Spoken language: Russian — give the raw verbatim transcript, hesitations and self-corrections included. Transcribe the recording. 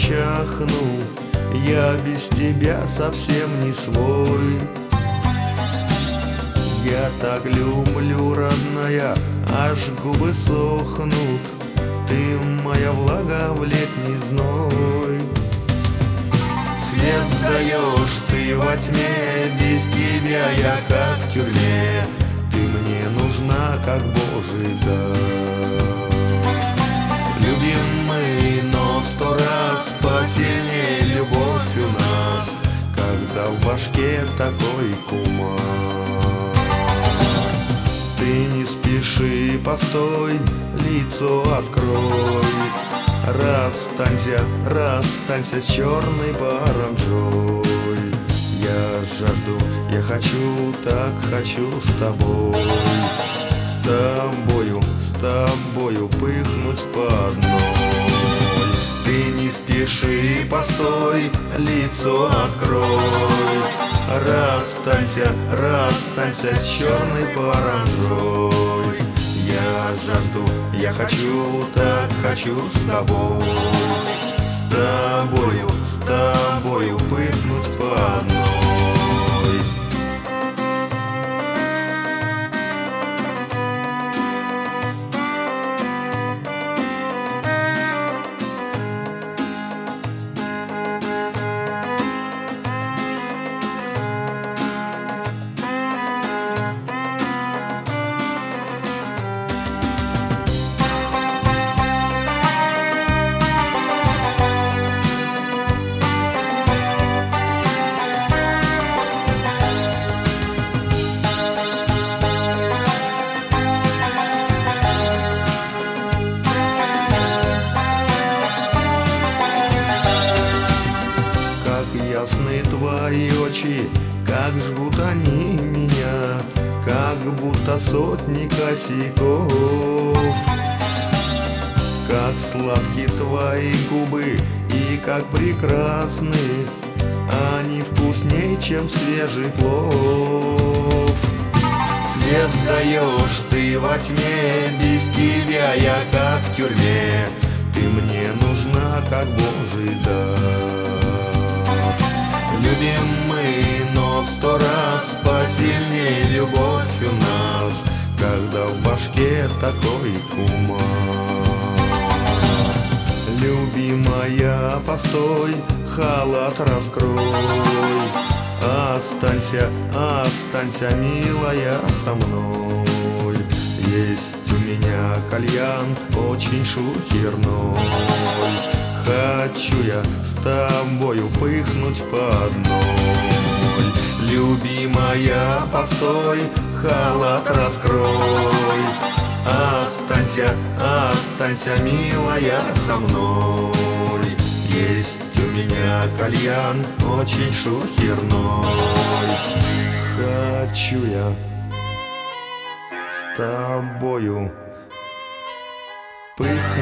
чахну, я без тебя совсем не свой. Я так люблю, родная, аж губы сохнут, ты моя влага в летний зной. Свет даешь ты во тьме, без тебя я как в тюрьме, ты мне нужна как Божий дар. Любим мы, но в сто раз посильнее любовь у нас, когда в башке такой кумар. Ты не спеши, постой, лицо открой, расстанься, расстанься с черной паранджой. Я жажду, я хочу, так хочу с тобой, с тобою, с тобою пыхнуть по одной. Ты не спеши, постой, лицо открой, расстанься, расстанься с черной паранджой. Я жажду, я хочу, так хочу с тобой, с тобою, с тобою пыхнуть по одной. Ясны твои очи, как жгут они меня, как будто сотни косяков. Как сладки твои губы и как прекрасны, они вкусней, чем свежий плов. Свет даешь ты во тьме, без тебя я как в тюрьме, ты мне нужна как Божий дар. Любим мы, но в сто раз посильнее любовь у нас, когда в башке такой кумар. Любимая, постой, халат раскрой, останься, останься, милая, со мной. Есть у меня кальян очень шухерной, хочу я с тобою пыхнуть по одной. Любимая, постой, халат раскрой, останься, останься, милая, со мной. Есть у меня кальян очень шухерной, хочу я с тобою пыхнуть